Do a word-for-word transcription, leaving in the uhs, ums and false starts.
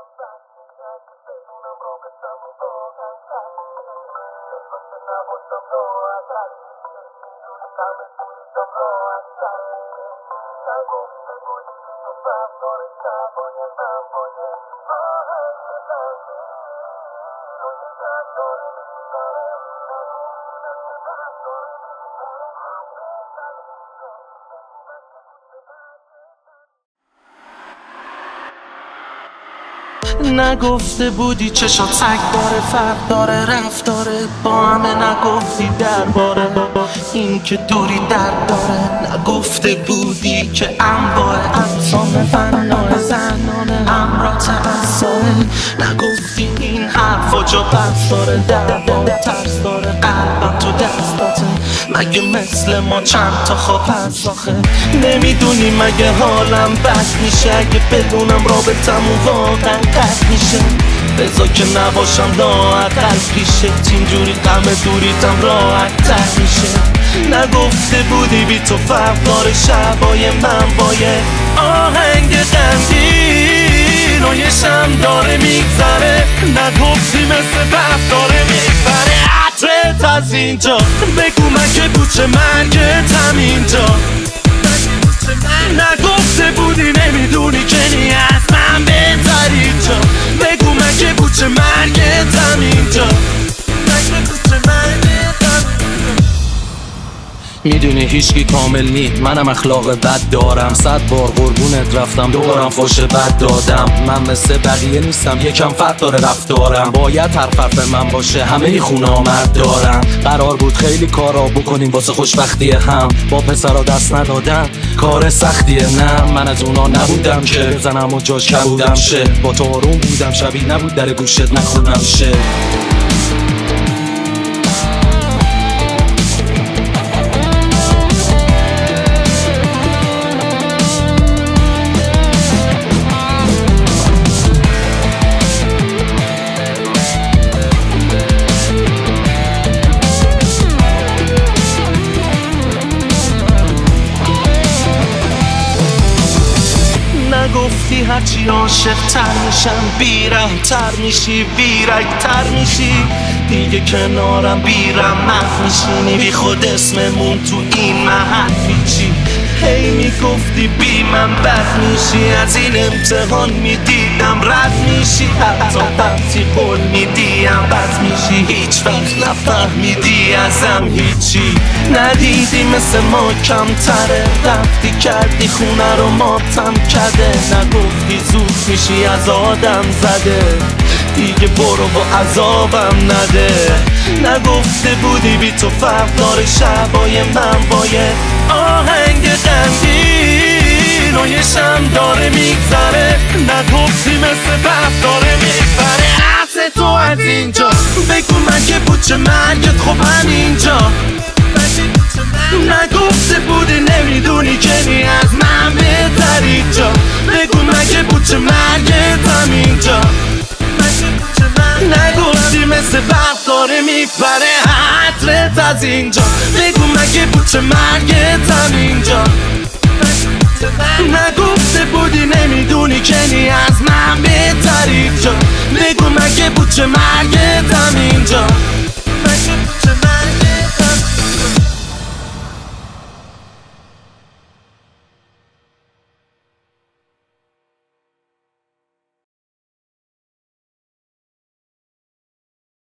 نگفته بودی چشات سگ داره، فرق داره، رفتاره با همه نگفتی درباره این که دوری درد داره. نگفته بودی که انواع افسانه فنای زنانه همراه تأثاره. نگفتی این حرفا جا بس داره، دربا ترس داره، قلبم تو دستاته. مگه مثل ما چند تا خواب هست آخه؟ نمیدونی مگه حالم بد میشه اگه بدونم رابطمون واقعا قطع میشه؟ بذار که نباشم لااقل پیشت، اینجوری غم دوریتم راحت تر میشه. نگفته بودی بی تو فرق داره شبای من با یه آهنگ غمگین و یه شم داره میگذره. نگفتی مثل برف داره میبره عطرت از اینجا. بگو مگه بوچه مرگت همینجا؟ نگفته بودی نمیدونی که نی از من بهتر اینجا. بگو مگه بوچه مرگت همینجا؟ مگه بوچه مرگت همینجا؟ میدونی هیچکی کامل نی، منم اخلاق بد دارم. صد بار قربونت رفتم دوبارم فوش بد دادم. من مثل بقیه نیستم، یکم فرق داره رفتارم. باید هر فرق من باشه، همه خونه مرد دارم. قرار بود خیلی کارا بکنیم واسه خوشبختی هم، با پسرا دست ندادن کار سختیه. نه من از اونا نبودم که بزنم و جاش کبودم شه. با تو آروم بودم شبیه نبود در گوشت نخونم شه. گفتی هرچی عاشق تر میشم بیرم تر میشی بیرک تر میشی دیگه کنارم بیرم مح میشینی بی خود اسممون تو این محل پیچی. هی میگفتی بی من بد میشی، از این امتحان میدیدم رد میشی. حتی وقتی قول میدیم بد میشی، هیچ وقت نفهمیدی ازم هیچی. ندیدی مثل ما کمتره، رفتی کردی خونه رو ماتم کده. نگفتی زود میشی از آدم زده، دیگه برو با عذابم نده. نگفته بودی بی تو فرق داره شبای من با یه آهنگ غمگین و یه شم داره میگذره. نگفتی مثل برف داره میبره عطر تو از اینجا. بگو مگه بوچه مرگت خب همینجا؟ نگفته بودی نمیدونی که نی از من بهتر اینجا. بگو مگه بوچه مرگت همینجا؟ نگفتی مثل برف داره میپره عطرت از اینجا. بگو مگه بوچه مرگت همینجا؟ نگفته بودی نمیدونی